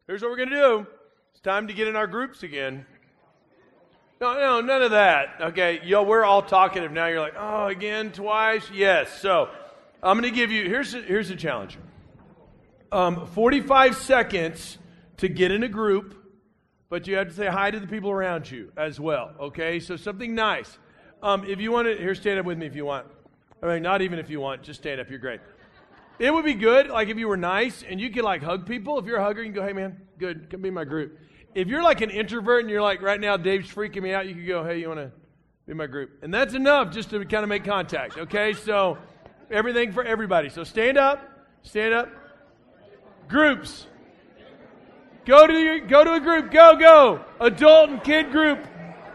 Here's what we're going to do. It's time to get in our groups again. No, none of that. Okay, we're all talkative now. You're like, oh, again, twice? Yes. So I'm going to give you, here's the challenge. 45 seconds to get in a group, but you have to say hi to the people around you as well. Okay, so something nice. If you want to, here, stand up with me if you want. I mean, not even if you want, just stand up. You're great. It would be good, like, if you were nice and you could, like, hug people. If you're a hugger, you can go, hey, man, good, come be in my group. If you're, like, an introvert and you're like, right now, Dave's freaking me out, you could go, hey, you want to be in my group? And that's enough just to kind of make contact, okay? So, everything for everybody. So, stand up. Groups. Go to a group. Go. Adult and kid group.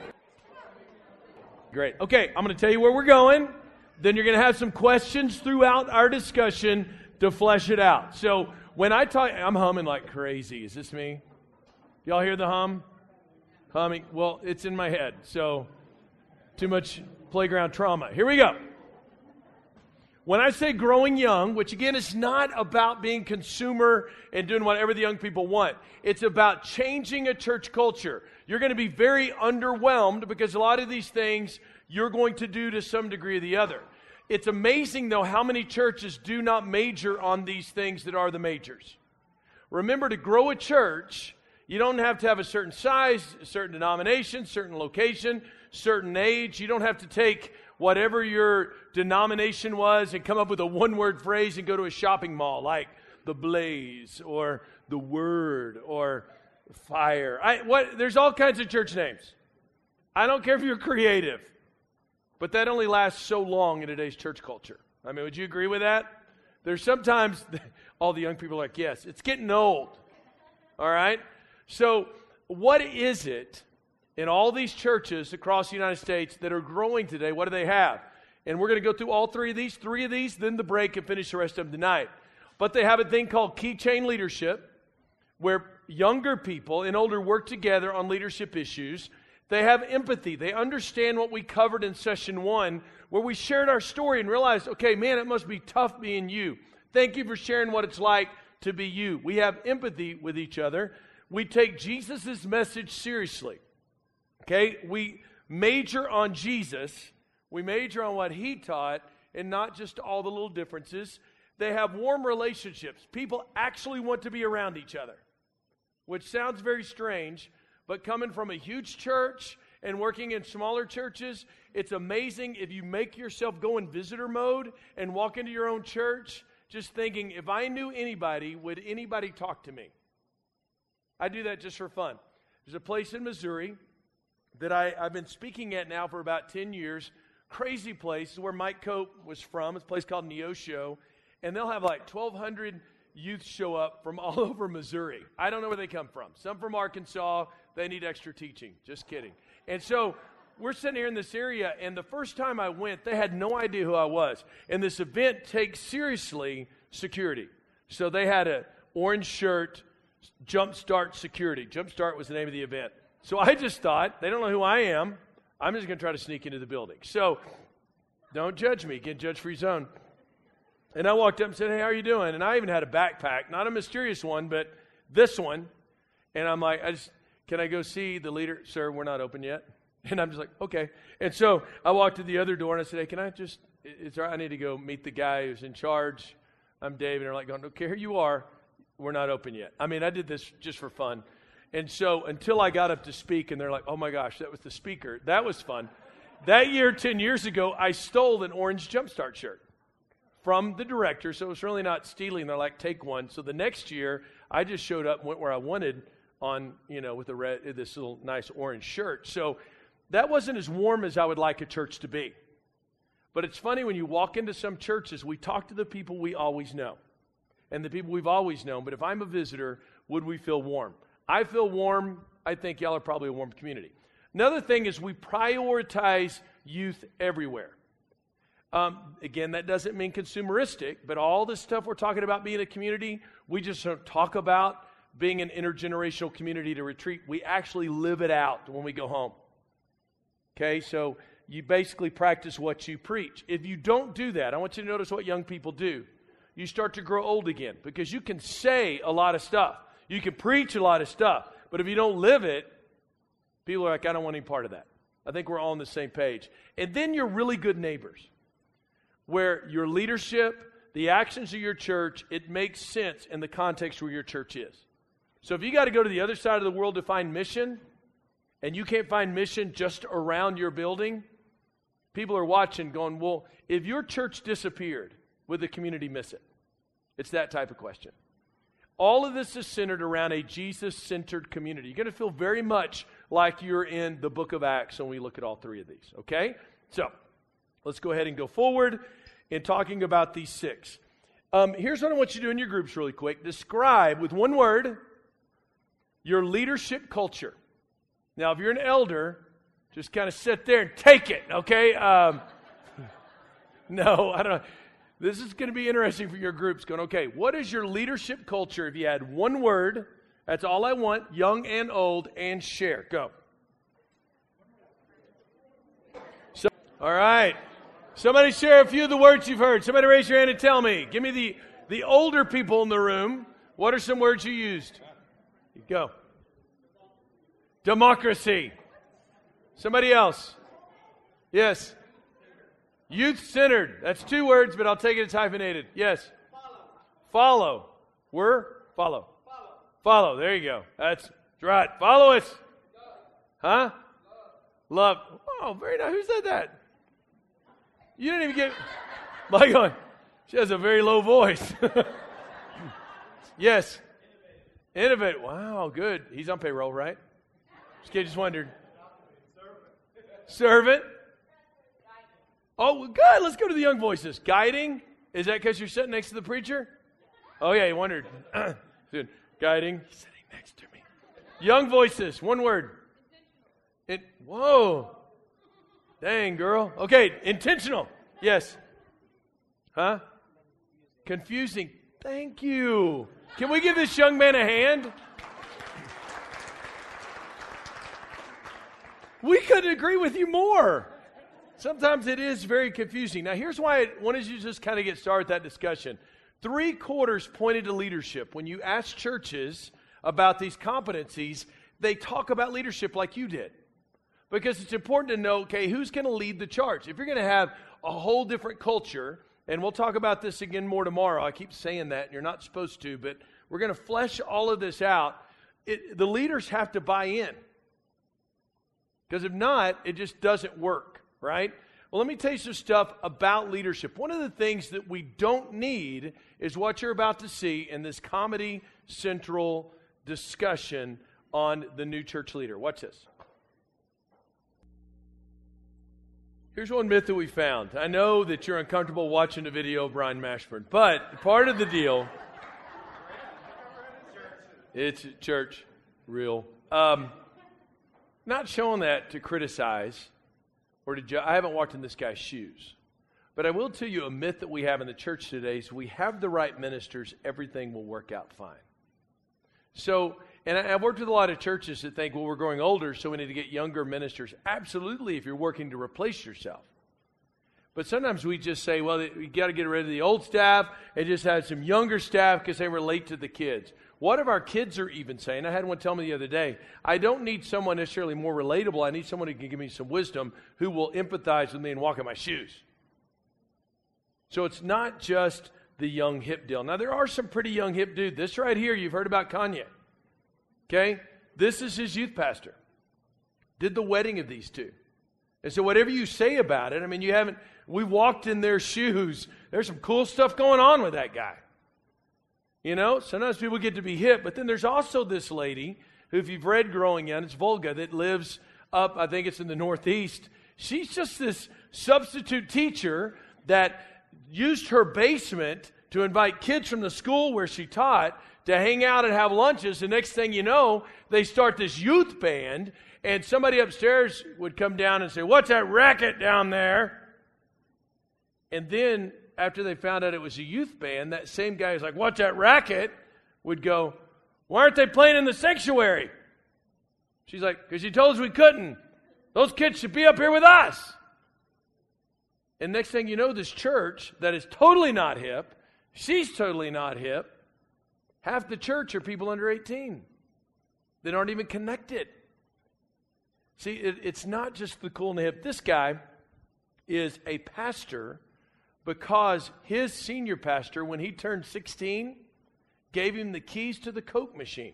Great. Okay, I'm going to tell you where we're going. Then you're going to have some questions throughout our discussion to flesh it out. So when I talk, I'm humming like crazy. Is this me? Y'all hear the hum? Humming? Well, it's in my head. So too much playground trauma. Here we go. When I say growing young, which again is not about being consumer and doing whatever the young people want. It's about changing a church culture. You're going to be very underwhelmed because a lot of these things you're going to do to some degree or the other. It's amazing, though, how many churches do not major on these things that are the majors. Remember, to grow a church, you don't have to have a certain size, a certain denomination, certain location, certain age. You don't have to take whatever your denomination was and come up with a one-word phrase and go to a shopping mall like the Blaze or the Word or Fire. There's all kinds of church names. I don't care if you're creative. But that only lasts so long in today's church culture. I mean, would you agree with that? There's sometimes all the young people are like, yes, it's getting old. All right? So what is it in all these churches across the United States that are growing today? What do they have? And we're going to go through all three of these, then the break and finish the rest of them tonight. But they have a thing called key chain leadership, where younger people and older work together on leadership issues. They have empathy. They understand what we covered in session 1, where we shared our story and realized, okay, man, it must be tough being you. Thank you for sharing what it's like to be you. We have empathy with each other. We take Jesus' message seriously. Okay? We major on Jesus. We major on what he taught and not just all the little differences. They have warm relationships. People actually want to be around each other, which sounds very strange. But coming from a huge church and working in smaller churches, it's amazing if you make yourself go in visitor mode and walk into your own church, just thinking, if I knew anybody, would anybody talk to me? I do that just for fun. There's a place in Missouri that I've been speaking at now for about 10 years. Crazy place, where Mike Cope was from. It's a place called Neosho. And they'll have like 1,200 youth show up from all over Missouri. I don't know where they come from. Some from Arkansas. They need extra teaching. Just kidding. And so we're sitting here in this area, and the first time I went, they had no idea who I was. And this event takes seriously security. So they had an orange shirt, Jumpstart Security. Jumpstart was the name of the event. So I just thought, they don't know who I am. I'm just going to try to sneak into the building. So don't judge me. Get judge-free zone. And I walked up and said, hey, how are you doing? And I even had a backpack, not a mysterious one, but this one. And I'm like, can I go see the leader? Sir, we're not open yet. And I'm just like, okay. And so I walked to the other door and I said, hey, can I just, I need to go meet the guy who's in charge. I'm Dave. And they're like going, okay, here you are. We're not open yet. I mean, I did this just for fun. And so until I got up to speak and they're like, oh my gosh, that was the speaker. That was fun. That year, 10 years ago, I stole an orange Jumpstart shirt from the director. So it was really not stealing. They're like, take one. So the next year, I just showed up and went where I wanted on, with this little nice orange shirt. So that wasn't as warm as I would like a church to be. But it's funny, when you walk into some churches, we talk to the people we always know and the people we've always known. But if I'm a visitor, would we feel warm? I feel warm. I think y'all are probably a warm community. Another thing is we prioritize youth everywhere. Again, that doesn't mean consumeristic, but all this stuff we're talking about being a community, we just don't talk about being an intergenerational community to retreat. We actually live it out when we go home. Okay, so you basically practice what you preach. If you don't do that, I want you to notice what young people do. You start to grow old again because you can say a lot of stuff. You can preach a lot of stuff, but if you don't live it, people are like, I don't want any part of that. I think we're all on the same page. And then you're really good neighbors, where your leadership, the actions of your church, it makes sense in the context where your church is. So if you got to go to the other side of the world to find mission, and you can't find mission just around your building, people are watching going, well, if your church disappeared, would the community miss it? It's that type of question. All of this is centered around a Jesus-centered community. You're going to feel very much like you're in the book of Acts when we look at all three of these, okay? So, let's go ahead and go forward in talking about these 6. Here's what I want you to do in your groups really quick. Describe, with one word, your leadership culture. Now, if you're an elder, just kind of sit there and take it, okay? No, I don't know. This is going to be interesting for your groups going, okay, what is your leadership culture? If you had one word, that's all I want, young and old, and share. Go. So, all right. Somebody share a few of the words you've heard. Somebody raise your hand and tell me. Give me the older people in the room. What are some words you used? Go. Democracy. Somebody else. Yes. Youth-centered. That's 2 words, but I'll take it as hyphenated. Yes. Follow. Follow. Follow. There you go. That's right. Follow us. Huh? Love. Oh, very nice. Who said that? You didn't even get... My God. She has a very low voice. Yes. Innovate. Wow, good. He's on payroll, right? Just wondered. Servant. Oh, good. Let's go to the young voices. Guiding. Is that because you're sitting next to the preacher? Oh, yeah, he wondered. Guiding. He's sitting next to me. Young voices. One word. Whoa. Dang, girl. Okay, intentional. Yes. Huh? Confusing. Thank you. Can we give this young man a hand? We couldn't agree with you more. Sometimes it is very confusing. Now, here's why I wanted you to just kind of get started with that discussion. 3/4 pointed to leadership. When you ask churches about these competencies, they talk about leadership like you did. Because it's important to know, okay, who's going to lead the charge? If you're going to have a whole different culture, and we'll talk about this again more tomorrow. I keep saying that, and you're not supposed to, but we're going to flesh all of this out. The leaders have to buy in. Because if not, it just doesn't work, right? Well, let me tell you some stuff about leadership. One of the things that we don't need is what you're about to see in this Comedy Central discussion on the new church leader. Watch this. Here's one myth that we found. I know that you're uncomfortable watching a video of Brian Mashburn, but part of the deal, it's church, real. Not showing that to criticize or to judge. I haven't walked in this guy's shoes. But I will tell you a myth that we have in the church today is we have the right ministers, everything will work out fine. So, and I've worked with a lot of churches that think, well, we're growing older, so we need to get younger ministers. Absolutely, if you're working to replace yourself. But sometimes we just say, well, we got to get rid of the old staff and just have some younger staff because they relate to the kids. What if our kids are even saying? I had one tell me the other day, I don't need someone necessarily more relatable. I need someone who can give me some wisdom, who will empathize with me and walk in my shoes. So it's not just the young hip deal. Now, there are some pretty young hip dudes. This right here, you've heard about Kanye. Okay? This is his youth pastor. Did the wedding of these two. And so whatever you say about it, I mean, we walked in their shoes. There's some cool stuff going on with that guy. You know, sometimes people get to be hip, but then there's also this lady who, if you've read Growing Young, it's Volga, that lives up, I think it's in the Northeast. She's just this substitute teacher that used her basement to invite kids from the school where she taught to hang out and have lunches. The next thing you know, they start this youth band, and somebody upstairs would come down and say, "What's that racket down there?" And then after they found out it was a youth band, that same guy who's like, "What's that racket?" would go, "Why aren't they playing in the sanctuary?" She's like, "Because you told us we couldn't. Those kids should be up here with us." And next thing you know, this church that is totally not hip, she's totally not hip, Half the church are people under 18 that aren't even connected. See, it's not just the cool and the hip. This guy is a pastor because his senior pastor, when he turned 16, gave him the keys to the Coke machine.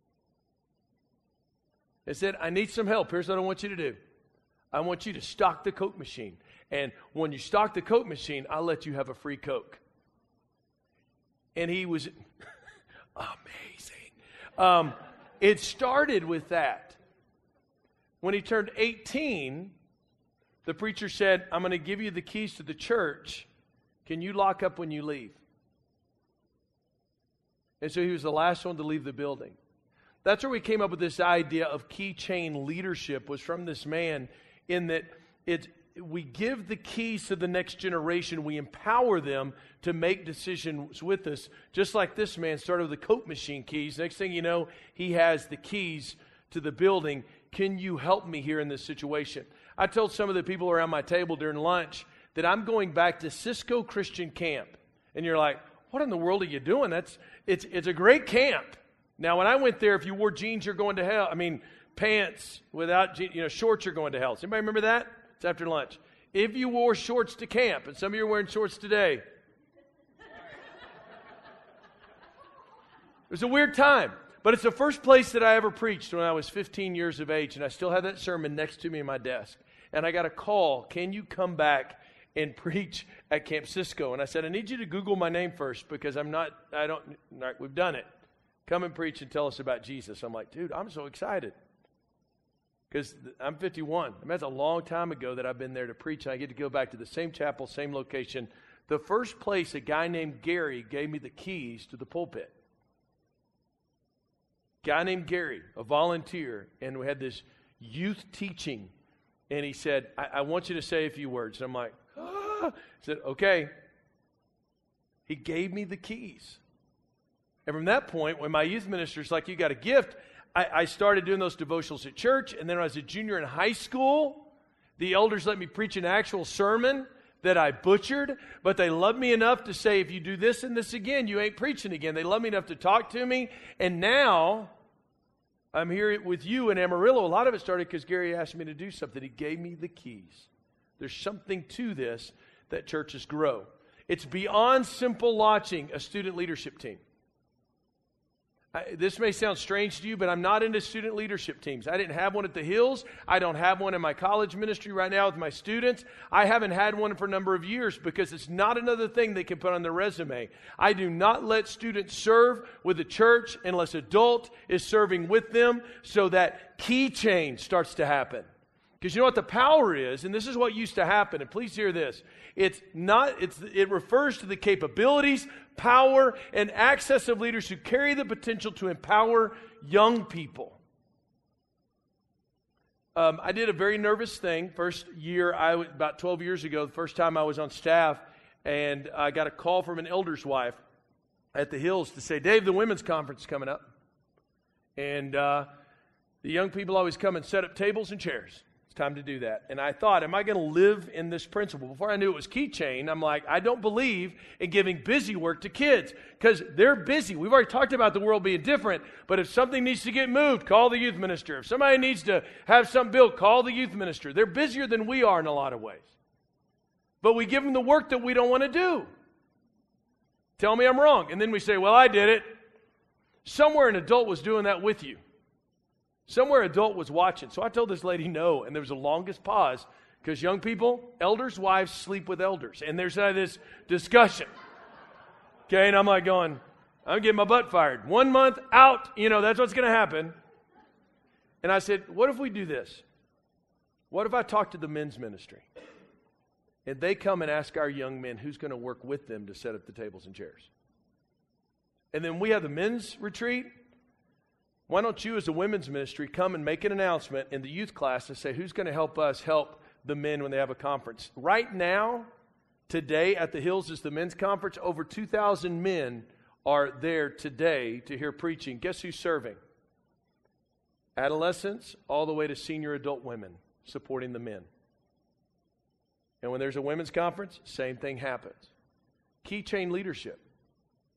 They said, I need some help. Here's what I want you to do. I want you to stock the Coke machine. And when you stock the Coke machine, I'll let you have a free Coke. And he was amazing. It started with that. When he turned 18, the preacher said, I'm going to give you the keys to the church. Can you lock up when you leave? And so he was the last one to leave the building. That's where we came up with this idea of keychain leadership, was from this man, in that we give the keys to the next generation. We empower them to make decisions with us. Just like this man started with the Coke machine keys. Next thing you know, he has the keys to the building. Can you help me here in this situation? I told some of the people around my table during lunch that I'm going back to Cisco Christian Camp. And you're like, what in the world are you doing? It's a great camp. Now, when I went there, if you wore jeans, you're going to hell. I mean, pants without, shorts, you're going to hell. Does anybody remember that? It's after lunch. If you wore shorts to camp, and some of you are wearing shorts today, it was a weird time. But it's the first place that I ever preached when I was 15 years of age, and I still have that sermon next to me in my desk. And I got a call, can you come back and preach at Camp Cisco? And I said, I need you to Google my name first, because we've done it. Come and preach and tell us about Jesus. I'm like, dude, I'm so excited. Because I'm 51. I mean, that's a long time ago that I've been there to preach, and I get to go back to the same chapel, same location. The first place, a guy named Gary gave me the keys to the pulpit. Guy named Gary, a volunteer, and we had this youth teaching, and he said, I want you to say a few words. And I'm like, I said, okay. He gave me the keys. And from that point, when my youth minister's like, you got a gift, I started doing those devotionals at church. And then when I was a junior in high school, the elders let me preach an actual sermon that I butchered. But they loved me enough to say, if you do this and this again, you ain't preaching again. They loved me enough to talk to me. And now I'm here with you in Amarillo. A lot of it started because Gary asked me to do something. He gave me the keys. There's something to this that churches grow. It's beyond simple launching a student leadership team. This may sound strange to you, but I'm not into student leadership teams. I didn't have one at the Hills. I don't have one in my college ministry right now with my students. I haven't had one for a number of years because it's not another thing they can put on their resume. I do not let students serve with the church unless adult is serving with them, so that key change starts to happen. Because you know what the power is, and this is what used to happen, and please hear this. It refers to the capabilities, power, and access of leaders who carry the potential to empower young people. I did a very nervous thing. First year, about 12 years ago, the first time I was on staff, and I got a call from an elder's wife at the Hills to say, Dave, the women's conference is coming up. And the young people always come and set up tables and chairs. Time to do that. And I thought, am I going to live in this principle? Before I knew it was keychain, I'm like, I don't believe in giving busy work to kids because they're busy. We've already talked about the world being different, but if something needs to get moved, call the youth minister. If somebody needs to have something built, call the youth minister. They're busier than we are in a lot of ways. But we give them the work that we don't want to do. Tell me I'm wrong. And then we say, well, I did it. Somewhere an adult was doing that with you. Somewhere adult was watching. So I told this lady no, and there was the longest pause because young people, elders' wives sleep with elders. And there's this discussion. Okay, and I'm like going, I'm getting my butt fired. 1 month out, that's what's going to happen. And I said, what if we do this? What if I talk to the men's ministry? And they come and ask our young men who's going to work with them to set up the tables and chairs. And then we have the men's retreat. Why don't you as a women's ministry come and make an announcement in the youth class to say who's going to help us help the men when they have a conference. Right now, today at the Hills is the men's conference. Over 2,000 men are there today to hear preaching. Guess who's serving? Adolescents all the way to senior adult women supporting the men. And when there's a women's conference, same thing happens. Key chain leadership.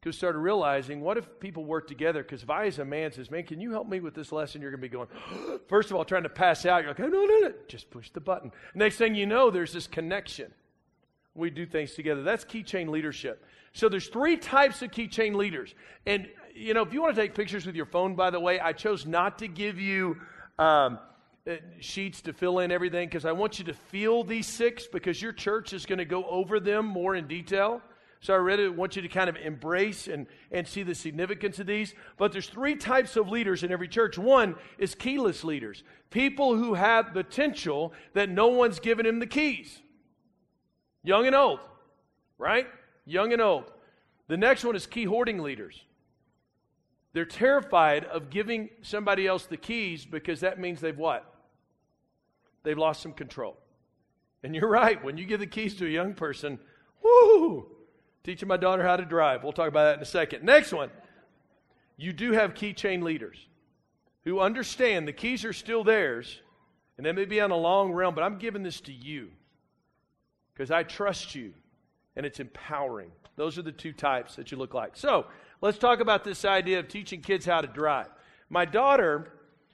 Because started realizing, what if people work together? Because if I, as a man, says, man, can you help me with this lesson? You're going to be going, first of all, trying to pass out. You're like, oh, no. Just push the button. Next thing you know, there's this connection. We do things together. That's key chain leadership. So there's 3 types of key chain leaders. And, if you want to take pictures with your phone, by the way, I chose not to give you sheets to fill in everything, because I want you to feel these 6, because your church is going to go over them more in detail. So I really want you to kind of embrace and see the significance of these. But there's 3 types of leaders in every church. One is keyless leaders. People who have potential that no one's given them the keys. Young and old, right? Young and old. The next one is key hoarding leaders. They're terrified of giving somebody else the keys, because that means they've what? They've lost some control. And you're right. When you give the keys to a young person, whoo! Teaching my daughter how to drive. We'll talk about that in a second. Next one. You do have key chain leaders who understand the keys are still theirs, and they may be on a long realm, but I'm giving this to you because I trust you, and it's empowering. Those are the 2 types that you look like. So let's talk about this idea of teaching kids how to drive. My daughter,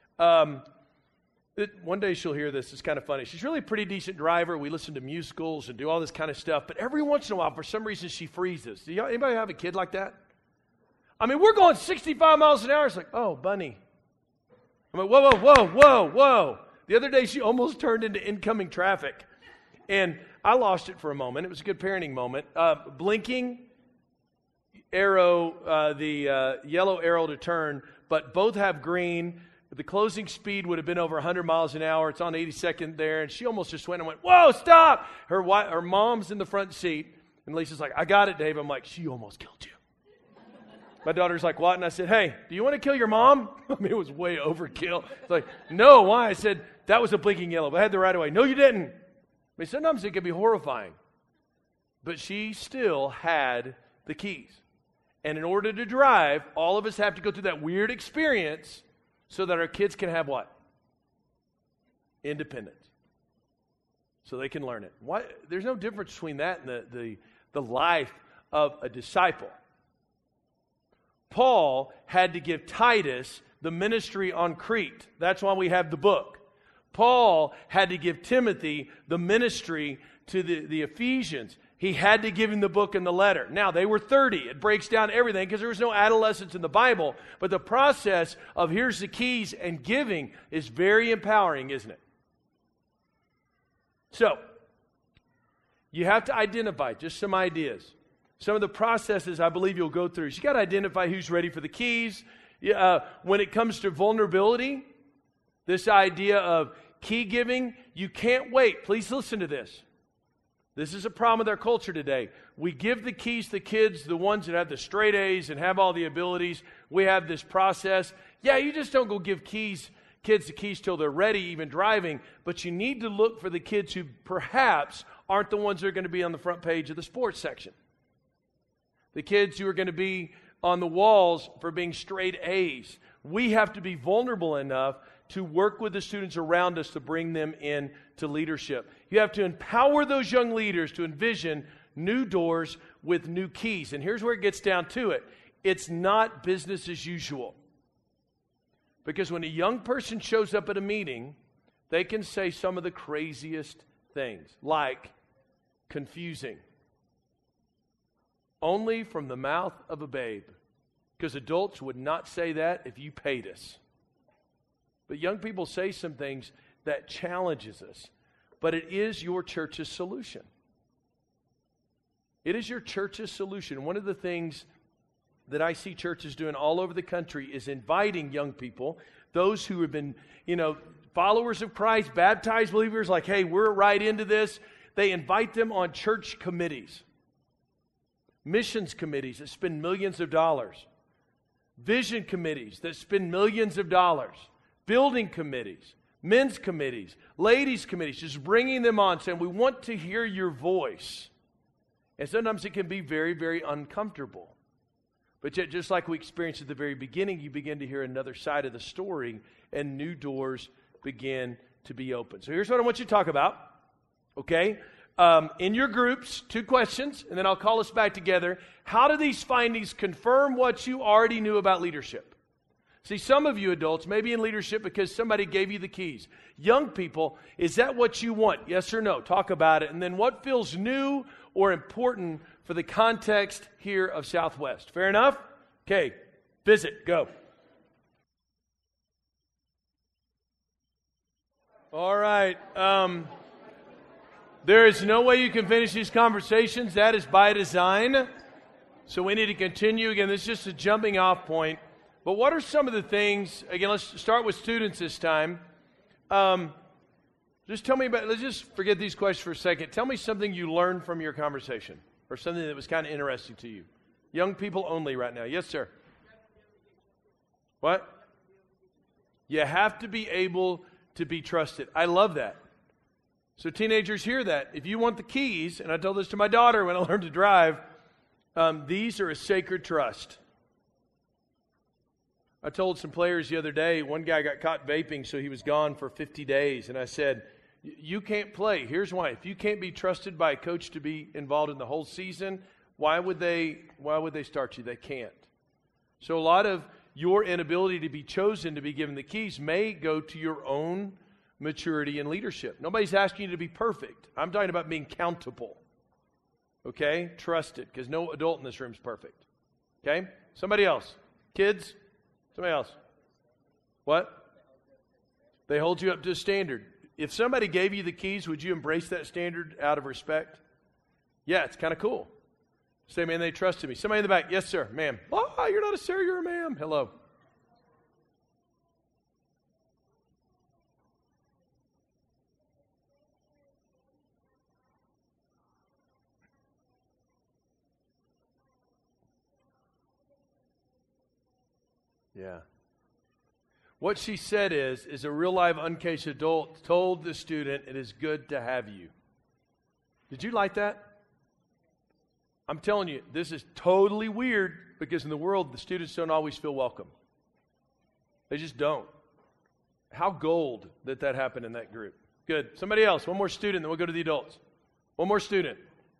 one day she'll hear this. It's kind of funny. She's really a pretty decent driver. We listen to musicals and do all this kind of stuff. But every once in a while, for some reason, she freezes. Anybody have a kid like that? I mean, we're going 65 miles an hour. It's like, oh, bunny. I'm like, whoa. The other day, she almost turned into incoming traffic. And I lost it for a moment. It was a good parenting moment. Blinking arrow, the yellow arrow to turn, but both have green. The closing speed would have been over 100 miles an hour. It's on 82nd there, and she almost just went and went, whoa, stop! Her mom's in the front seat, and Lisa's like, I got it, Dave. I'm like, she almost killed you. My daughter's like, what? And I said, hey, do you want to kill your mom? I mean, it was way overkill. It's like, no, why? I said, that was a blinking yellow, but I had the right of way. No, you didn't. I mean, sometimes it can be horrifying. But she still had the keys. And in order to drive, all of us have to go through that weird experience so that our kids can have what? Independence. So they can learn it. Why? There's no difference between that and the life of a disciple. Paul had to give Titus the ministry on Crete. That's why we have the book. Paul had to give Timothy the ministry to the Ephesians. He had to give him the book and the letter. Now, they were 30. It breaks down everything because there was no adolescence in the Bible. But the process of here's the keys and giving is very empowering, isn't it? So, you have to identify just some ideas. Some of the processes I believe you'll go through is you got to identify who's ready for the keys. When it comes to vulnerability, this idea of key giving, you can't wait. Please listen to this. This is a problem with our culture today. We give the keys to kids, the ones that have the straight A's and have all the abilities. We have this process. Yeah, you just don't go give kids the keys till they're ready, even driving. But you need to look for the kids who perhaps aren't the ones that are going to be on the front page of the sports section. The kids who are going to be on the walls for being straight A's. We have to be vulnerable enough to work with the students around us to bring them in to leadership. You have to empower those young leaders to envision new doors with new keys. And here's where it gets down to it. It's not business as usual. Because when a young person shows up at a meeting, they can say some of the craziest things, like confusing. Only from the mouth of a babe. Because adults would not say that if you paid us. But young people say some things that challenges us. But it is your church's solution. It is your church's solution. One of the things that I see churches doing all over the country is inviting young people, those who have been, followers of Christ, baptized believers, like, hey, we're right into this. They invite them on church committees, missions committees that spend millions of dollars, vision committees that spend millions of dollars, building committees, men's committees, ladies' committees, just bringing them on, saying, we want to hear your voice. And sometimes it can be very, very uncomfortable. But yet, just like we experienced at the very beginning, you begin to hear another side of the story, and new doors begin to be opened. So here's what I want you to talk about, okay? In your groups, 2 questions, and then I'll call us back together. How do these findings confirm what you already knew about leadership? See, some of you adults may be in leadership because somebody gave you the keys. Young people, is that what you want? Yes or no? Talk about it. And then what feels new or important for the context here of Southwest? Fair enough? Okay, visit, go. All right. There is no way you can finish these conversations. That is by design. So we need to continue. Again, this is just a jumping off point. But what are some of the things, again, let's start with students this time. Just tell me about, let's just forget these questions for a second. Tell me something you learned from your conversation or something that was kind of interesting to you. Young people only right now. Yes, sir. What? You have to be able to be trusted. I love that. So teenagers, hear that. If you want the keys, and I told this to my daughter when I learned to drive, these are a sacred trust. I told some players the other day, one guy got caught vaping, so he was gone for 50 days. And I said, you can't play. Here's why. If you can't be trusted by a coach to be involved in the whole season, why would they start you? They can't. So a lot of your inability to be chosen to be given the keys may go to your own maturity and leadership. Nobody's asking you to be perfect. I'm talking about being countable. Okay? Trusted, because no adult in this room is perfect. Okay? Somebody else. Kids? Somebody else. What? They hold you up to a standard. If somebody gave you the keys, would you embrace that standard out of respect? Yeah, it's kind of cool. Say, man, they trusted me. Somebody in the back. Yes, sir. Ma'am. Oh, you're not a sir, you're a ma'am. Hello. Yeah. What she said is a real live uncaged adult told the student, it is good to have you. Did you like that? I'm telling you, this is totally weird because in the world, the students don't always feel welcome. They just don't. How gold that happened in that group. Good. Somebody else. One more student, then we'll go to the adults. One more student.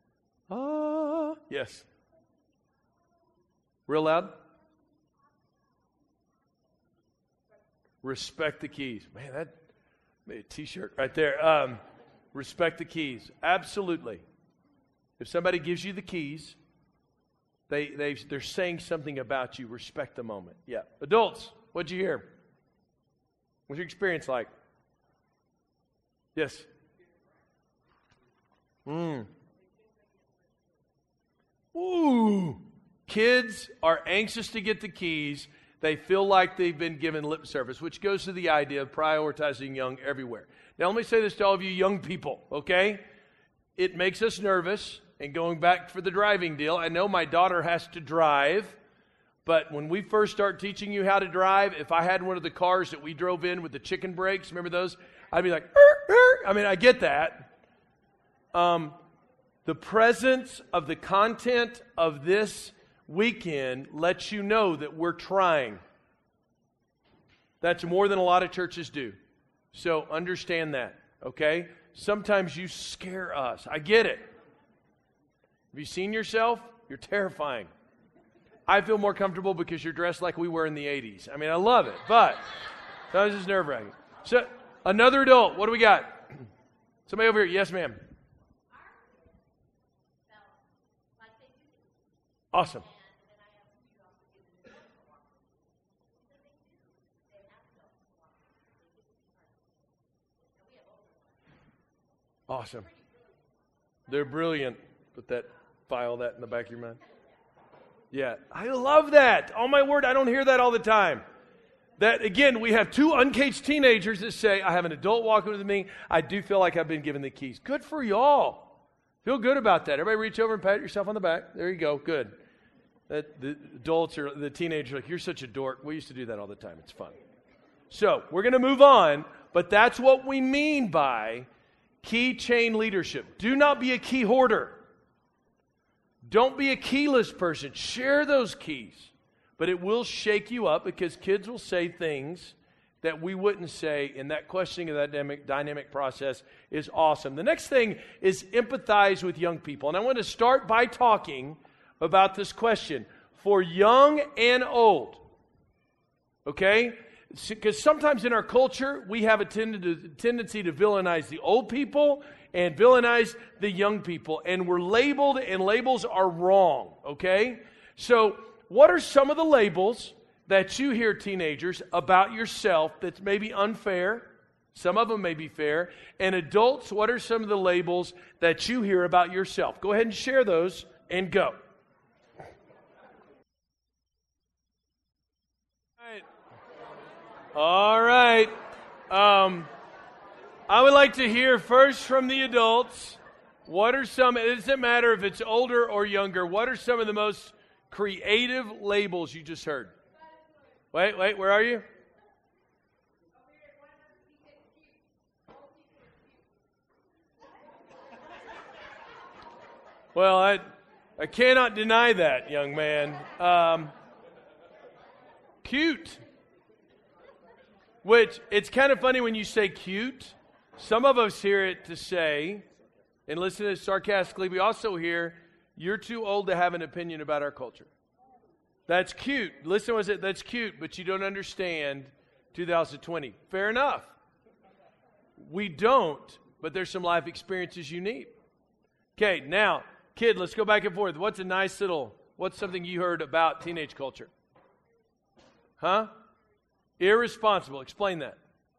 Yes. Real loud. Respect the keys. Man, that made a t-shirt right there. Respect the keys. Absolutely. If somebody gives you the keys, they're saying something about you. Respect the moment. Yeah. Adults, what'd you hear? What's your experience like? Yes. Ooh. Kids are anxious to get the keys. They feel like they've been given lip service, which goes to the idea of prioritizing young everywhere. Now, let me say this to all of you young people, okay? It makes us nervous. And going back for the driving deal, I know my daughter has to drive, but when we first start teaching you how to drive, if I had one of the cars that we drove in with the chicken brakes, remember those? I'd be like, I mean, I get that. The presence of the content of this weekend lets you know that we're trying. That's more than a lot of churches do. So understand that, okay? Sometimes you scare us. I get it. Have you seen yourself? You're terrifying. I feel more comfortable because you're dressed like we were in the 80s. I mean, I love it, but sometimes it's nerve-wracking. So, another adult. What do we got? Somebody over here. Yes, ma'am. Awesome. Awesome. They're brilliant. Put that, file that in the back of your mind. Yeah, I love that. Oh my word, I don't hear that all the time. That, again, we have 2 uncaged teenagers that say, I have an adult walking with me. I do feel like I've been given the keys. Good for y'all. Feel good about that. Everybody reach over and pat yourself on the back. There you go. Good. The adults or the teenagers are like, you're such a dork. We used to do that all the time. It's fun. So, we're going to move on, but that's what we mean by key chain leadership. Do not be a key hoarder. Don't be a keyless person. Share those keys. But it will shake you up because kids will say things that we wouldn't say, and that questioning of that dynamic process is awesome. The next thing is empathize with young people. And I want to start by talking about this question for young and old. Okay? Because sometimes in our culture, we have a tendency to villainize the old people and villainize the young people. And we're labeled, and labels are wrong. Okay? So, what are some of the labels that you hear, teenagers, about yourself that's maybe unfair? Some of them may be fair. And adults, what are some of the labels that you hear about yourself? Go ahead and share those and go. All right. I would like to hear first from the adults. What are some, it doesn't matter if it's older or younger, what are some of the most creative labels you just heard? Wait, where are you? Well, I cannot deny that, young man. Cute. Which, it's kind of funny when you say cute. Some of us hear it to say, and listen to this sarcastically, we also hear, you're too old to have an opinion about our culture. That's cute. Listen, was it? That's cute, but you don't understand 2020. Fair enough. We don't, but there's some life experiences you need. Okay, now, kid, let's go back and forth. What's something you heard about teenage culture? Huh? Irresponsible. Explain that.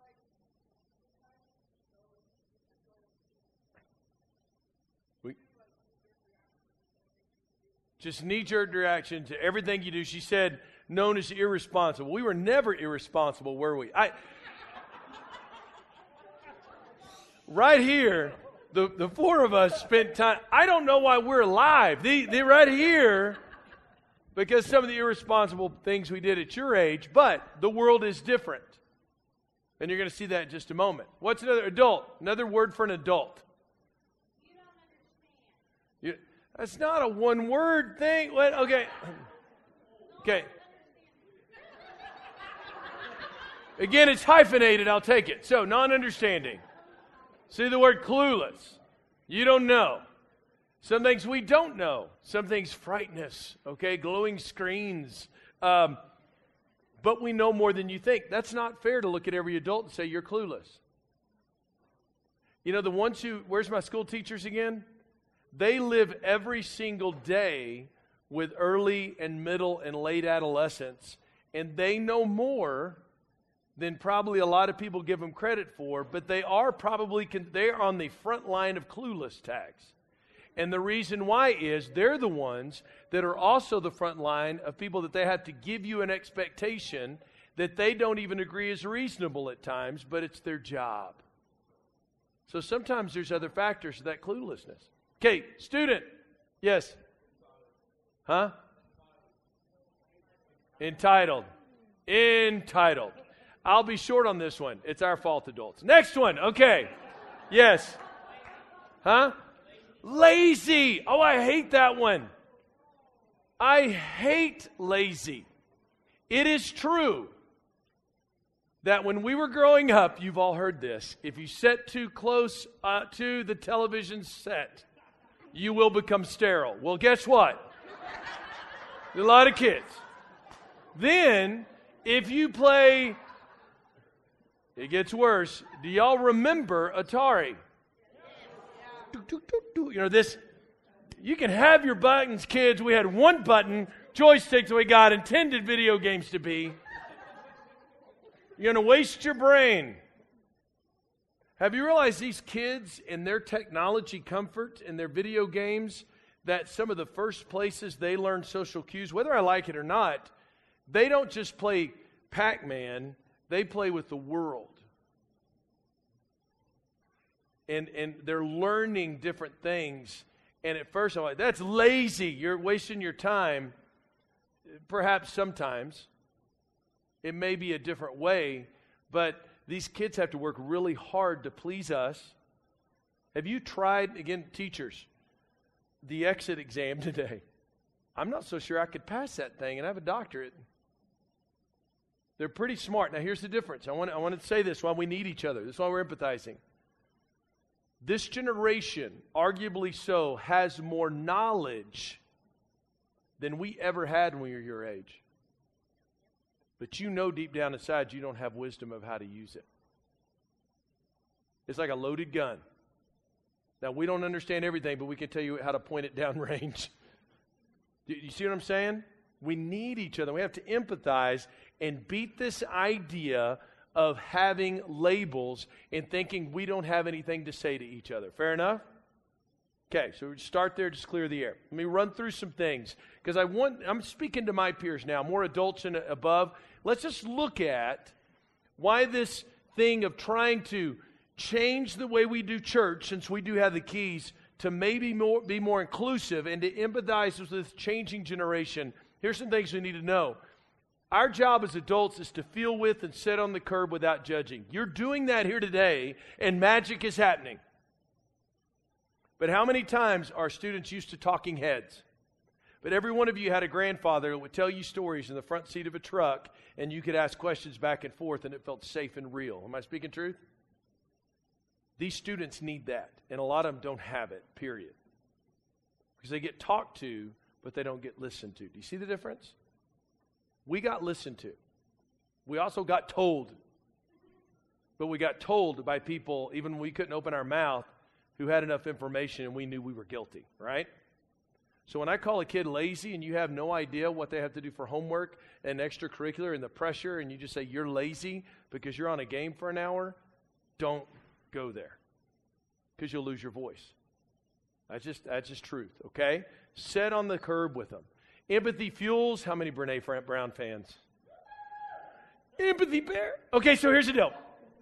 Just knee-jerk reaction to everything you do. She said, known as irresponsible. We were never irresponsible, were we? Right here, the four of us spent time. I don't know why we're alive. They're right here because some of the irresponsible things we did at your age, but the world is different. And you're going to see that in just a moment. What's another adult? Another word for an adult. You don't understand. That's not a one-word thing. What? Okay. Okay. Again, it's hyphenated. I'll take it. So, non-understanding. See the word clueless. You don't know. Some things we don't know. Some things frighten us. Okay, glowing screens. But we know more than you think. That's not fair to look at every adult and say you're clueless. You know, the ones where's my school teachers again? They live every single day with early and middle and late adolescents, and they know more than probably a lot of people give them credit for, but they are on the front line of clueless tags. And the reason why is they're the ones that are also the front line of people that they have to give you an expectation that they don't even agree is reasonable at times, but it's their job. So sometimes there's other factors to that cluelessness. Okay, student. Yes. Huh? Entitled. I'll be short on this one. It's our fault, adults. Next one. Okay. Yes. Huh? Lazy. Oh, I hate that one. I hate lazy. It is true that when we were growing up, you've all heard this, if you sit too close to the television set, you will become sterile. Well, guess what? A lot of kids. Then, if you play, it gets worse. Do y'all remember Atari? You know, this, you can have your buttons, kids. We had one button, joysticks we got intended video games to be. You're going to waste your brain. Have you realized these kids and their technology comfort and their video games, that some of the first places they learn social cues, whether I like it or not, they don't just play Pac-Man, they play with the world. And they're learning different things. And at first I'm like, that's lazy. You're wasting your time. Perhaps sometimes. It may be a different way, but these kids have to work really hard to please us. Have you tried, again, teachers, the exit exam today? I'm not so sure I could pass that thing, and I have a doctorate. They're pretty smart. Now, here's the difference. I want to say this, why we need each other. This is why we're empathizing. This generation, arguably so, has more knowledge than we ever had when we were your age. But you know deep down inside you don't have wisdom of how to use it. It's like a loaded gun. Now, we don't understand everything, but we can tell you how to point it down range. Do you see what I'm saying? We need each other. We have to empathize and beat this idea of having labels and thinking we don't have anything to say to each other. Fair enough? Okay, so we start there, just clear the air. Let me run through some things because I'm speaking to my peers now, more adults and above. Let's just look at why this thing of trying to change the way we do church, since we do have the keys to maybe be more inclusive and to empathize with this changing generation. Here's some things we need to know. Our job as adults is to feel with and sit on the curb without judging. You're doing that here today, and magic is happening. But how many times are students used to talking heads? But every one of you had a grandfather who would tell you stories in the front seat of a truck, and you could ask questions back and forth, and it felt safe and real. Am I speaking truth? These students need that, and a lot of them don't have it, period. Because they get talked to, but they don't get listened to. Do you see the difference? We got listened to. We also got told. But we got told by people, even when we couldn't open our mouth, who had enough information and we knew we were guilty, right? So when I call a kid lazy and you have no idea what they have to do for homework and extracurricular and the pressure, and you just say you're lazy because you're on a game for an hour, don't go there because you'll lose your voice. That's just truth, okay? Sit on the curb with them. Empathy fuels. How many Brene Brown fans? Empathy bear. Okay, so here's the deal.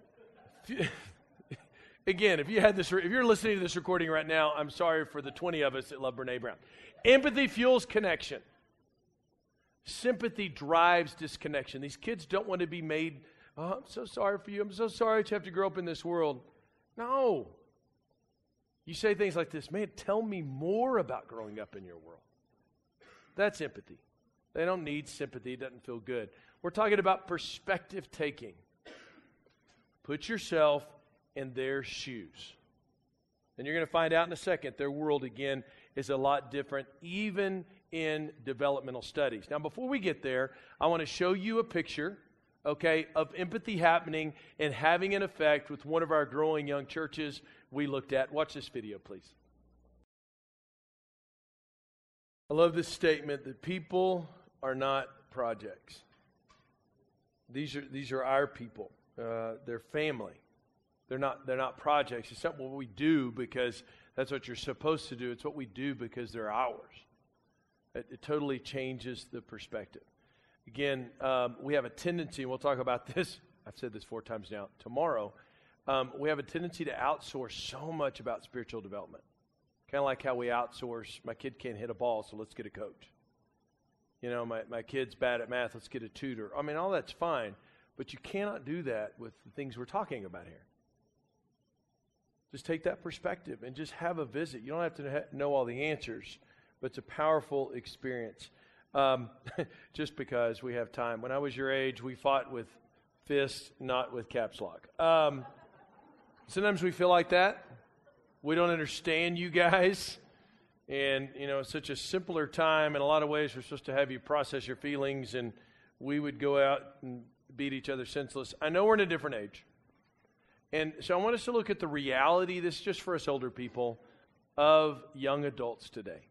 Again, if you're listening to this recording right now, I'm sorry for the 20 of us that love Brene Brown. Empathy fuels connection. Sympathy drives disconnection. These kids don't want to be made, oh, I'm so sorry for you. I'm so sorry that you have to grow up in this world. No. You say things like this, man, tell me more about growing up in your world. That's empathy. They don't need sympathy. It doesn't feel good. We're talking about perspective taking. Put yourself in their shoes. And you're going to find out in a second, their world, again, is a lot different, even in developmental studies. Now, before we get there, I want to show you a picture, okay, of empathy happening and having an effect with one of our growing young churches we looked at. Watch this video, please. I love this statement that people are not projects. These are our people. They're family. They're not projects. It's not what we do because that's what you're supposed to do. It's what we do because they're ours. It totally changes the perspective. Again, we have a tendency, and we'll talk about this. I've said this 4 times now. Tomorrow, we have a tendency to outsource so much about spiritual development. Kind of like how we outsource, my kid can't hit a ball, so let's get a coach. You know, my kid's bad at math, let's get a tutor. I mean, all that's fine, but you cannot do that with the things we're talking about here. Just take that perspective and just have a visit. You don't have to know all the answers, but it's a powerful experience. Just because we have time. When I was your age, we fought with fists, not with caps lock. Sometimes we feel like that. We don't understand you guys. And, you know, it's such a simpler time. In a lot of ways, we're supposed to have you process your feelings, and we would go out and beat each other senseless. I know we're in a different age. And so I want us to look at the reality, this is just for us older people, of young adults today.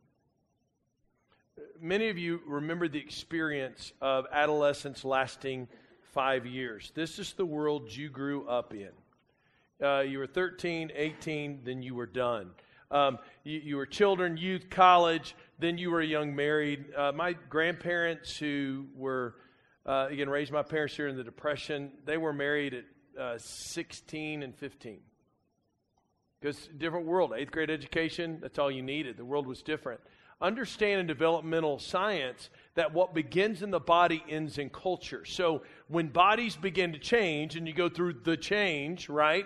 Many of you remember the experience of adolescence lasting 5 years. This is the world you grew up in. You were 13, 18, then you were done. You were children, youth, college, then you were young married. My grandparents who were, again, raised my parents during the Depression, they were married at 16 and 15. Because different world, 8th grade education, that's all you needed. The world was different. Understand in developmental science that what begins in the body ends in culture. So when bodies begin to change and you go through the change, right?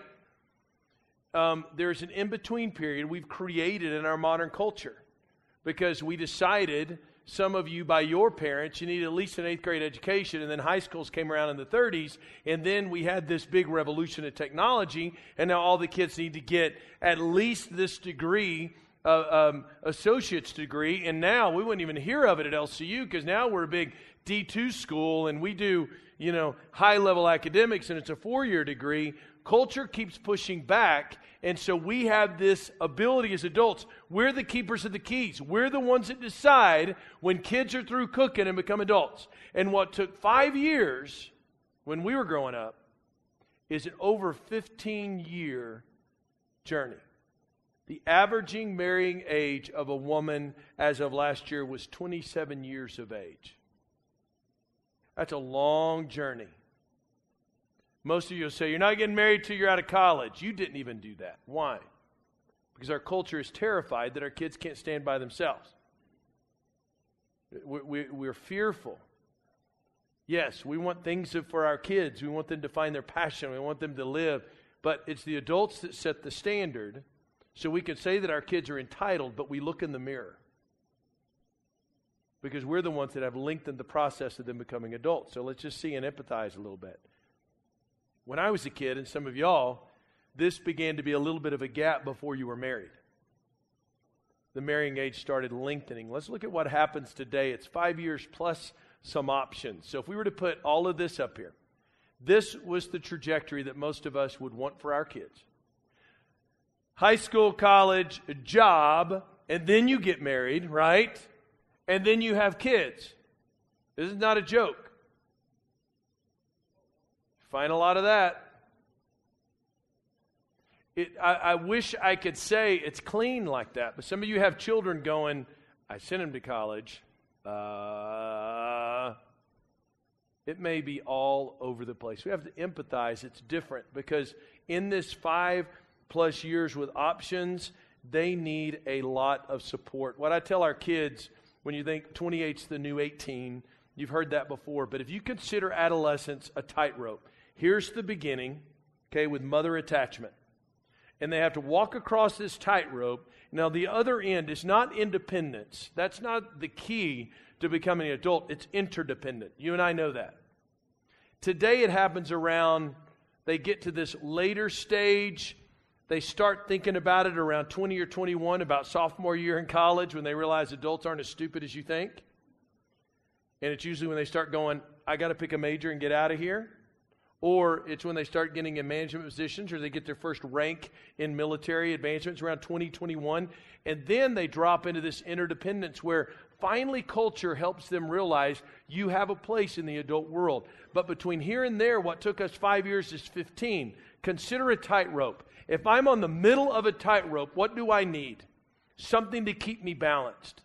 There's an in-between period we've created in our modern culture because we decided some of you by your parents, you needed at least an 8th grade education, and then high schools came around in the 30s, and then we had this big revolution of technology, and now all the kids need to get at least this degree, associate's degree, and now we wouldn't even hear of it at LCU because now we're a big D2 school, and we do, high-level academics, and it's a 4-year degree. Culture keeps pushing back, and so we have this ability as adults. We're the keepers of the keys. We're the ones that decide when kids are through cooking and become adults. And what took 5 years when we were growing up is an over 15-year journey. The averaging marrying age of a woman as of last year was 27 years of age. That's a long journey. Most of you will say, you're not getting married till you're out of college. You didn't even do that. Why? Because our culture is terrified that our kids can't stand by themselves. We're fearful. Yes, we want things for our kids. We want them to find their passion. We want them to live. But it's the adults that set the standard. So we can say that our kids are entitled, but we look in the mirror. Because we're the ones that have lengthened the process of them becoming adults. So let's just see and empathize a little bit. When I was a kid, and some of y'all, this began to be a little bit of a gap before you were married. The marrying age started lengthening. Let's look at what happens today. It's 5 years plus some options. So if we were to put all of this up here, this was the trajectory that most of us would want for our kids. High school, college, a job, and then you get married, right? And then you have kids. This is not a joke. Find a lot of that. I wish I could say it's clean like that, but some of you have children going, I sent them to college. It may be all over the place. We have to empathize. It's different because in this 5+ years with options, they need a lot of support. What I tell our kids, when you think 28's the new 18, you've heard that before, but if you consider adolescence a tightrope, here's the beginning, okay, with mother attachment. And they have to walk across this tightrope. Now, the other end is not independence. That's not the key to becoming an adult. It's interdependent. You and I know that. Today it happens around, they get to this later stage. They start thinking about it around 20 or 21, about sophomore year in college, when they realize adults aren't as stupid as you think. And it's usually when they start going, I got to pick a major and get out of here. Or it's when they start getting in management positions or they get their first rank in military advancements around 2021. And then they drop into this interdependence where finally culture helps them realize you have a place in the adult world. But between here and there, what took us 5 years is 15. Consider a tightrope. If I'm on the middle of a tightrope, what do I need? Something to keep me balanced.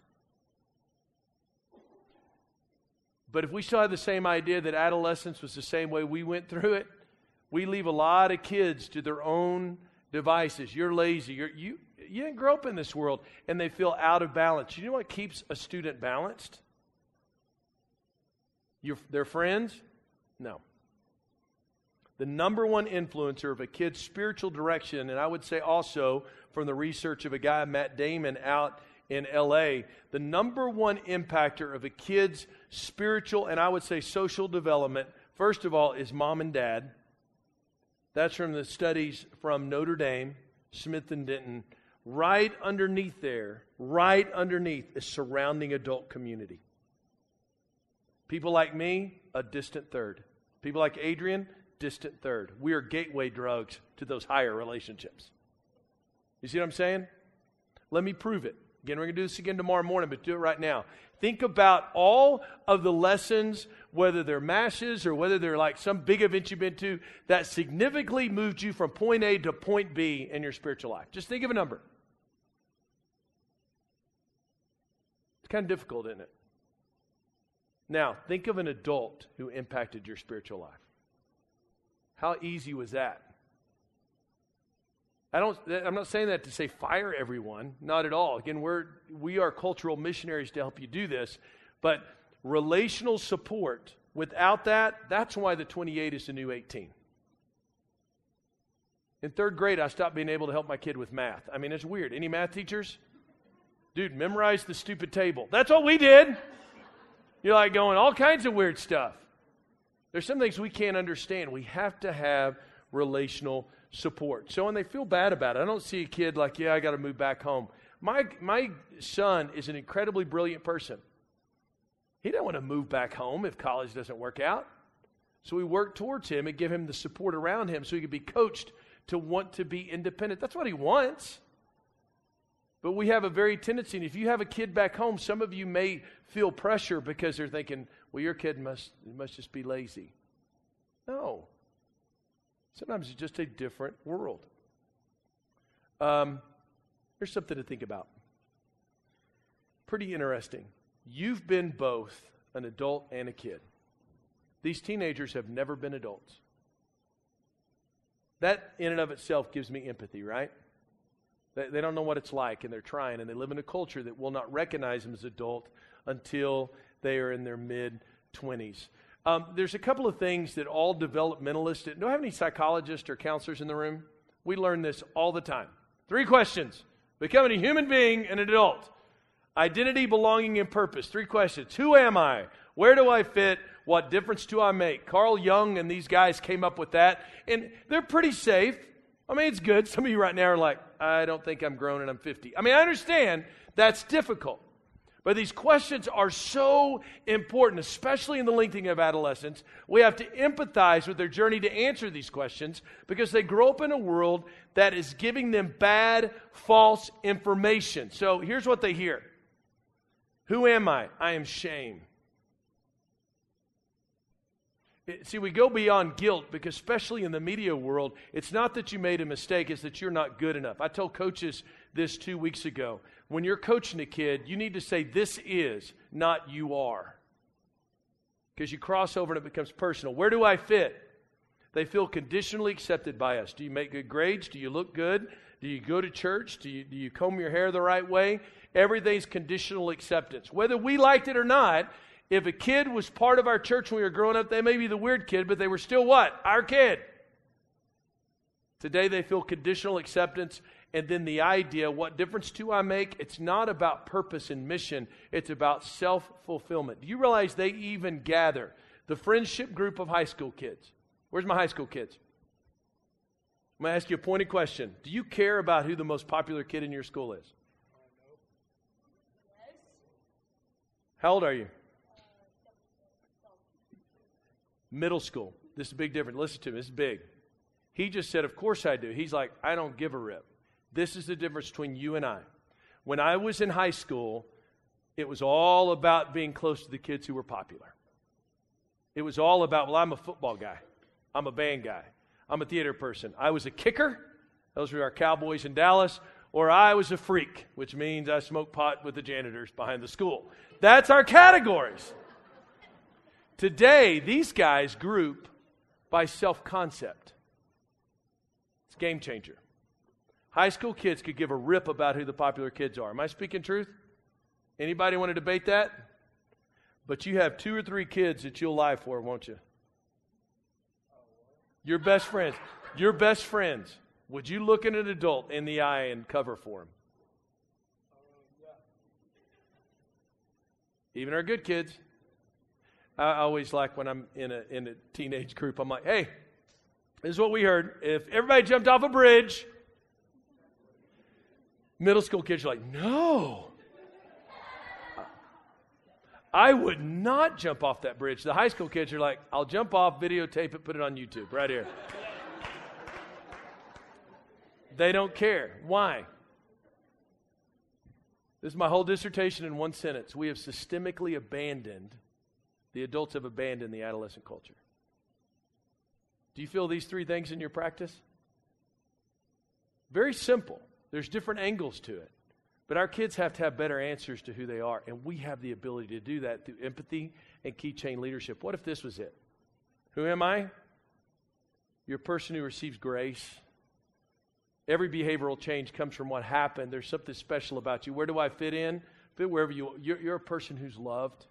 But if we still have the same idea that adolescence was the same way we went through it, we leave a lot of kids to their own devices. You're lazy. You didn't grow up in this world, and they feel out of balance. You know what keeps a student balanced? Their friends? No. The number one influencer of a kid's spiritual direction, and I would say also from the research of a guy, Matt Damon, out in L.A., the number one impactor of a kid's spiritual and I would say social development, first of all, is mom and dad. That's from the studies from Notre Dame, Smith and Denton. Right underneath is surrounding adult community. People like me, a distant third. People like Adrian, distant third. We are gateway drugs to those higher relationships. You see what I'm saying? Let me prove it. Again, we're going to do this again tomorrow morning, but do it right now. Think about all of the lessons, whether they're masses or whether they're like some big event you've been to, that significantly moved you from point A to point B in your spiritual life. Just think of a number. It's kind of difficult, isn't it? Now, think of an adult who impacted your spiritual life. How easy was that? I'm not saying that to say fire everyone, not at all. Again, we are cultural missionaries to help you do this, but relational support, without that, that's why the 28 is the new 18. In 3rd grade, I stopped being able to help my kid with math. I mean, it's weird. Any math teachers? Dude, memorize the stupid table. That's what we did. You're like going all kinds of weird stuff. There's some things we can't understand. We have to have relational support. So when they feel bad about it, I don't see a kid like, yeah, I got to move back home. My son is an incredibly brilliant person. He doesn't want to move back home if college doesn't work out. So we work towards him and give him the support around him so he can be coached to want to be independent. That's what he wants. But we have a very tendency, and if you have a kid back home, some of you may feel pressure because they're thinking, well, your kid must just be lazy. No. Sometimes it's just a different world. Here's something to think about. Pretty interesting. You've been both an adult and a kid. These teenagers have never been adults. That in and of itself gives me empathy, right? They don't know what it's like, and they're trying, and they live in a culture that will not recognize them as adult until they are in their mid-20s. There's a couple of things that all developmentalists, do I have any psychologists or counselors in the room? We learn this all the time. 3 questions. Becoming a human being, an adult. Identity, belonging, and purpose. 3 questions. Who am I? Where do I fit? What difference do I make? Carl Jung and these guys came up with that, and they're pretty safe. I mean, it's good. Some of you right now are like, I don't think I'm grown and I'm 50. I mean, I understand that's difficult. But these questions are so important, especially in the lengthening of adolescence. We have to empathize with their journey to answer these questions because they grow up in a world that is giving them bad, false information. So here's what they hear. Who am I? I am shame. See, we go beyond guilt because especially in the media world, it's not that you made a mistake, it's that you're not good enough. I told coaches this 2 weeks ago. When you're coaching a kid, you need to say, this is, not you are. Because you cross over and it becomes personal. Where do I fit? They feel conditionally accepted by us. Do you make good grades? Do you look good? Do you go to church? Do you comb your hair the right way? Everything's conditional acceptance. Whether we liked it or not, if a kid was part of our church when we were growing up, they may be the weird kid, but they were still what? Our kid. Today they feel conditional acceptance, and then the idea, what difference do I make? It's not about purpose and mission. It's about self-fulfillment. Do you realize they even gather the friendship group of high school kids? Where's my high school kids? I'm going to ask you a pointed question. Do you care about who the most popular kid in your school is? How old are you? Middle school. This is a big difference. Listen to me. This is big. He just said, of course I do. He's like, I don't give a rip. This is the difference between you and I. When I was in high school, it was all about being close to the kids who were popular. It was all about, well, I'm a football guy. I'm a band guy. I'm a theater person. I was a kicker. Those were our Cowboys in Dallas. Or I was a freak, which means I smoked pot with the janitors behind the school. That's our categories. Today, these guys group by self-concept. It's a game changer. High school kids could give a rip about who the popular kids are. Am I speaking truth? Anybody want to debate that? But you have 2 or 3 kids that you'll lie for, won't you? Your best friends. Your best friends. Would you look at an adult in the eye and cover for him? Even our good kids. I always like when I'm in a teenage group, I'm like, hey, this is what we heard. If everybody jumped off a bridge, middle school kids are like, no. I would not jump off that bridge. The high school kids are like, I'll jump off, videotape it, put it on YouTube, right here. They don't care. Why? This is my whole dissertation in one sentence. We have systemically abandoned, the adults have abandoned the adolescent culture. Do you feel these 3 things in your practice? Very simple. There's different angles to it. But our kids have to have better answers to who they are, and we have the ability to do that through empathy and key chain leadership. What if this was it? Who am I? You're a person who receives grace. Every behavioral change comes from what happened. There's something special about you. Where do I fit in? Fit wherever you're a person who's loved.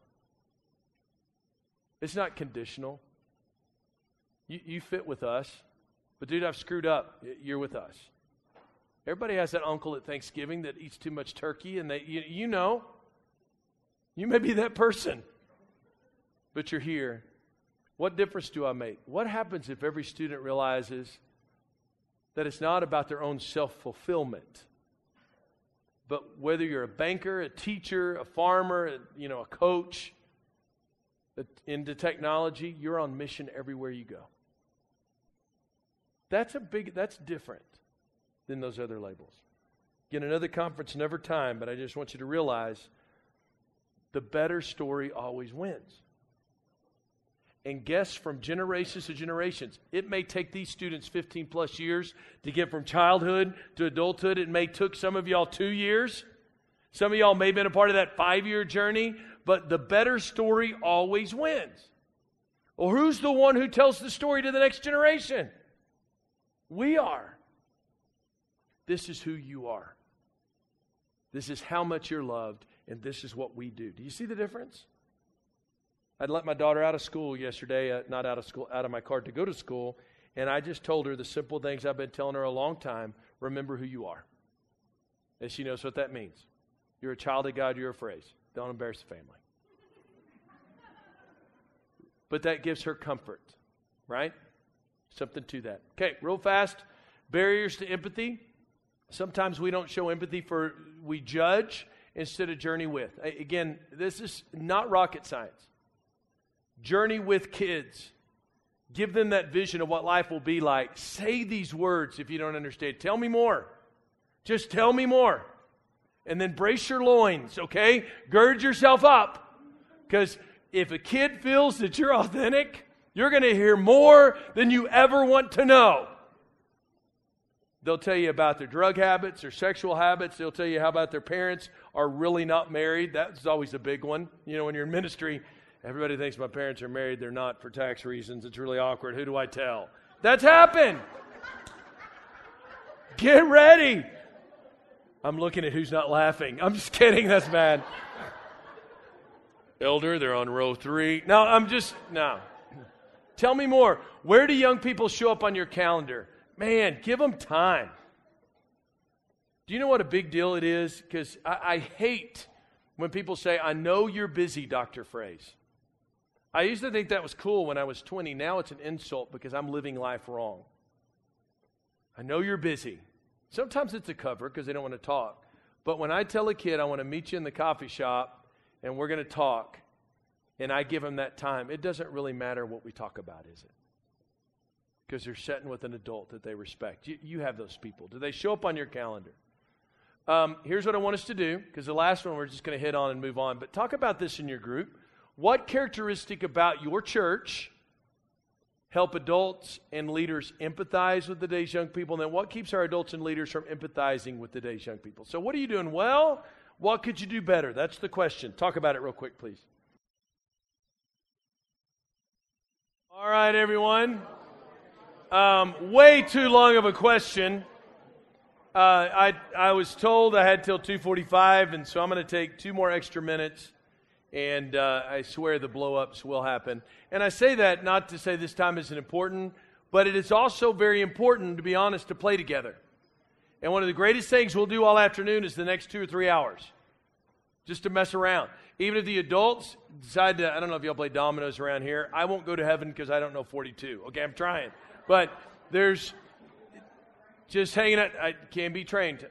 It's not conditional. You fit with us. But dude, I've screwed up. You're with us. Everybody has that uncle at Thanksgiving that eats too much turkey, and you know. You may be that person, but you're here. What difference do I make? What happens if every student realizes that it's not about their own self-fulfillment, but whether you're a banker, a teacher, a farmer, a coach, into technology, you're on mission everywhere you go. That's different than those other labels. Again, another conference, never time, but I just want you to realize the better story always wins. And guess from generations to generations, it may take these students 15 plus years to get from childhood to adulthood. It may took some of y'all 2 years. Some of y'all may have been a part of that 5-year journey, but the better story always wins. Well, who's the one who tells the story to the next generation? We are. This is who you are. This is how much you're loved, and this is what we do. Do you see the difference? I'd let my daughter out of school yesterday, not out of school, out of my car to go to school, and I just told her the simple things I've been telling her a long time. Remember who you are. And she knows what that means. You're a child of God, you're a phrase. Don't embarrass the family. But that gives her comfort, right? Something to that. Okay, real fast. Barriers to empathy. Sometimes we don't show empathy we judge instead of journey with. Again, this is not rocket science. Journey with kids. Give them that vision of what life will be like. Say these words if you don't understand. Tell me more. Just tell me more. And then brace your loins, okay? Gird yourself up. Because if a kid feels that you're authentic, you're going to hear more than you ever want to know. They'll tell you about their drug habits, their sexual habits. They'll tell you how about their parents are really not married. That's always a big one. When you're in ministry, everybody thinks my parents are married. They're not for tax reasons. It's really awkward. Who do I tell? That's happened. Get ready. I'm looking at who's not laughing. I'm just kidding. That's bad. Elder, they're on row 3. No. Tell me more. Where do young people show up on your calendar? Man, give them time. Do you know what a big deal it is? Because I hate when people say, I know you're busy, Dr. Phrase. I used to think that was cool when I was 20. Now it's an insult because I'm living life wrong. I know you're busy. Sometimes it's a cover because they don't want to talk. But when I tell a kid I want to meet you in the coffee shop and we're going to talk, and I give them that time, it doesn't really matter what we talk about, is it? Because they're sitting with an adult that they respect. You have those people. Do they show up on your calendar? Here's what I want us to do, because the last one we're just going to hit on and move on. But talk about this in your group. What characteristic about your church help adults and leaders empathize with today's young people? And then what keeps our adults and leaders from empathizing with today's young people? So what are you doing well? What could you do better? That's the question. Talk about it real quick, please. All right, everyone. Way too long of a question. I was told I had till 2:45, and so I'm going to take 2 more extra minutes, and I swear the blow-ups will happen. And I say that not to say this time isn't important, but it is also very important, to be honest, to play together. And one of the greatest things we'll do all afternoon is the next 2 or 3 hours, just to mess around. Even if the adults decide to, I don't know if y'all play dominoes around here. I won't go to heaven because I don't know 42. Okay, I'm trying. But there's just hanging out. I can't be trained.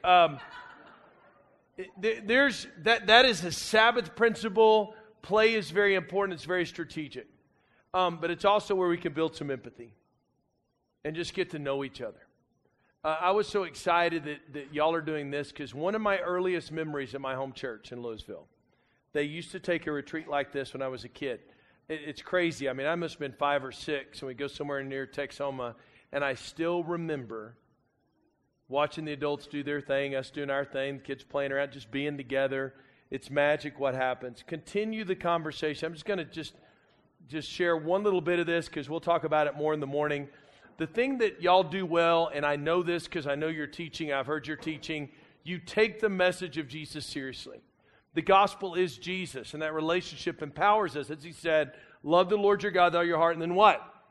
There's that is a Sabbath principle. Play is very important. It's very strategic. But it's also where we can build some empathy and just get to know each other. I was so excited that y'all are doing this because one of my earliest memories at my home church in Louisville, they used to take a retreat like this when I was a kid. It's crazy. I mean, I must have been 5 or 6, and we go somewhere near Texoma, and I still remember watching the adults do their thing, us doing our thing, the kids playing around, just being together. It's magic what happens. Continue the conversation. I'm just going to just share one little bit of this because we'll talk about it more in the morning. The thing that y'all do well, and I know this because I know you're teaching, I've heard your teaching, you take the message of Jesus seriously. The gospel is Jesus, and that relationship empowers us. As he said, love the Lord your God with all your heart, and then what?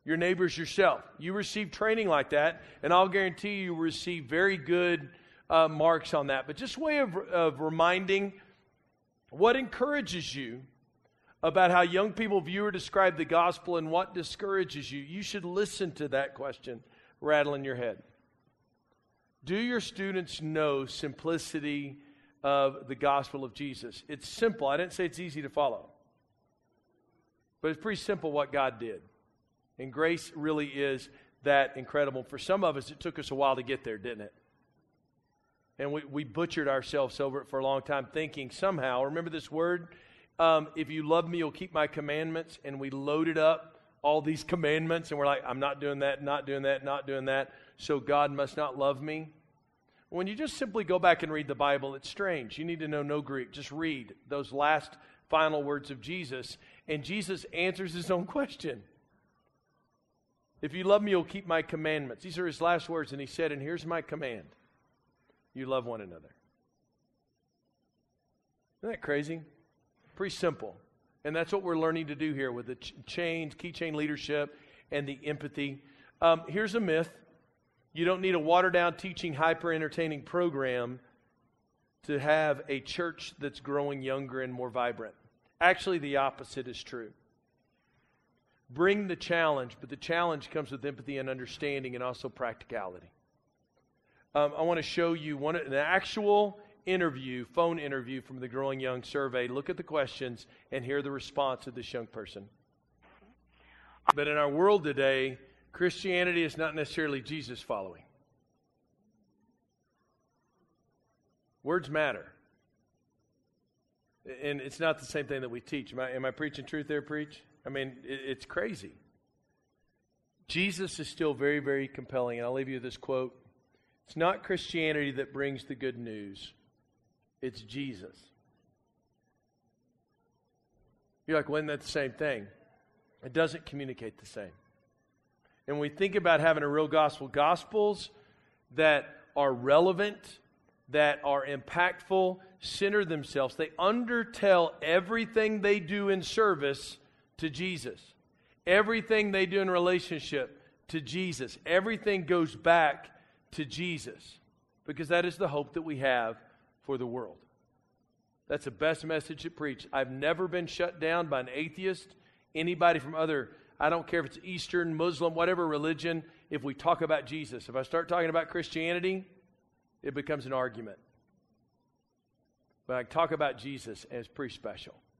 your neighbors, yourself. You receive training like that, and I'll guarantee you receive very good marks on that. But just a way of reminding what encourages you about how young people view or describe the gospel and what discourages you. You should listen to that question rattle in your head. Do your students know simplicity of the gospel of Jesus? It's simple. I didn't say it's easy to follow. But it's pretty simple what God did. And grace really is that incredible. For some of us, it took us a while to get there, didn't it? And we butchered ourselves over it for a long time, thinking somehow, remember this word? If you love me, you'll keep my commandments. And we loaded up all these commandments, and we're like, I'm not doing that, not doing that, not doing that, so God must not love me. When you just simply go back and read the Bible, it's strange. You need to know no Greek. Just read those last final words of Jesus, and Jesus answers his own question. If you love me, you'll keep my commandments. These are his last words, and he said, and here's my command. You love one another. Isn't that crazy? Pretty simple. And that's what we're learning to do here with the key chain leadership and the empathy. Here's a myth. You don't need a watered-down teaching, hyper-entertaining program to have a church that's growing younger and more vibrant. Actually, the opposite is true. Bring the challenge, but the challenge comes with empathy and understanding and also practicality. I want to show you an actual interview, phone interview from the Growing Young survey. Look at the questions and hear the response of this young person. But in our world today, Christianity is not necessarily Jesus following. Words matter. And it's not the same thing that we teach. Am I preaching truth there, preach? I mean, it's crazy. Jesus is still very, very compelling. And I'll leave you with this quote. It's not Christianity that brings the good news. It's Jesus. You're like, well, isn't that the same thing? It doesn't communicate the same. And when we think about having a real gospel, gospels that are relevant, that are impactful, center themselves. They undertell everything they do in service to Jesus. Everything they do in relationship to Jesus. Everything goes back to Jesus. Because that is the hope that we have for the world. That's the best message to preach. I've never been shut down by an atheist, anybody from other, I don't care if it's Eastern, Muslim, whatever religion, if we talk about Jesus. If I start talking about Christianity, it becomes an argument. But I talk about Jesus, and it's pretty special.